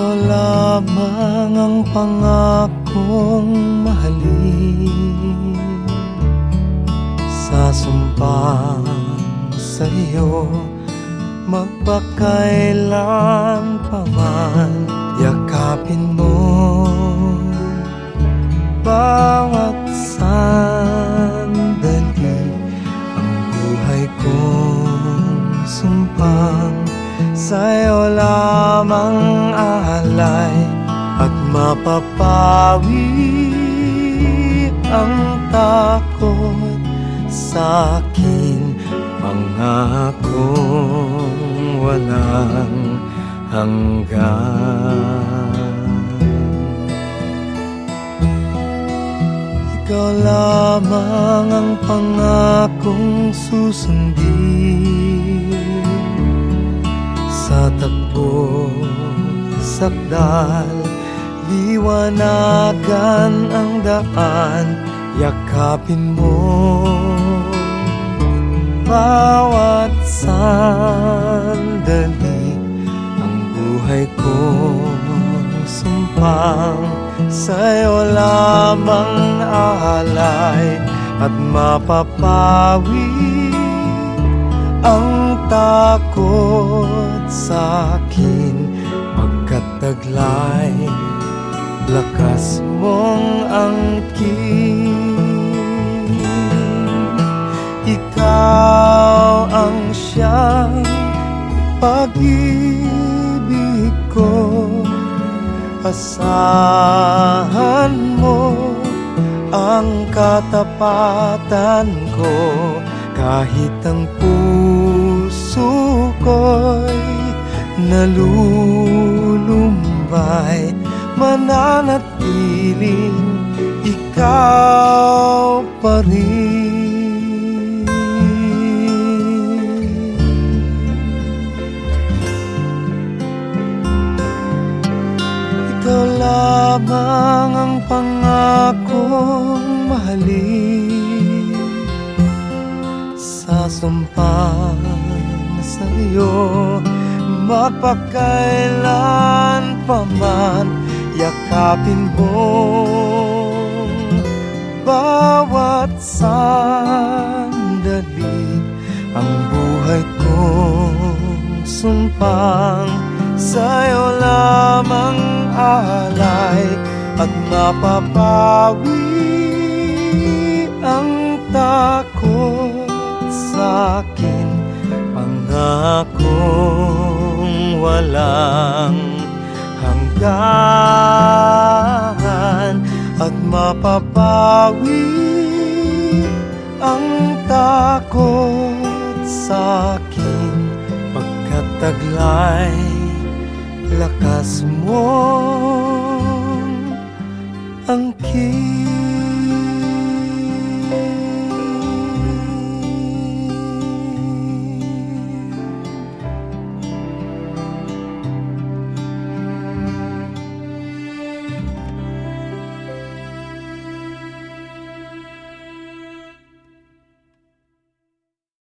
Ikaw lamang ang pangakong mahalin, sasumpang sa'yo magpakailan pa man. Yakapin mo bawat sandali, ang buhay kong sumpang sa'yo lamang alay, at mapapawi ang takot sa'kin, pangakong walang hanggan. Ikaw lamang ang pangakong susundin, sa takbo sakdal, liwanagan ang daan. Yakapin mo bawat sandali, ang buhay kong sumpang sa'yo lamang alay, at mapapawi ang takot sa'kin, pagkat taglay lakas mong angkin. Ikaw ang siyang pag-ibig ko, asahan mo ang katapatan ko, kahit ang puso ko'y nalulumbay, mananatiling ikaw pa rin. Ikaw lamang ang pangakong mahalin, sasumpang sa'yo magpakailan pa man. Yakapin mo bawat sandali, ang buhay kong sumpang sa'yo lamang alay, at mapapawi ang takot sa'kin, pangakong walang hanggan, at mapapawi ang takot sa'kin, pagkat taglay lakas mong angkin.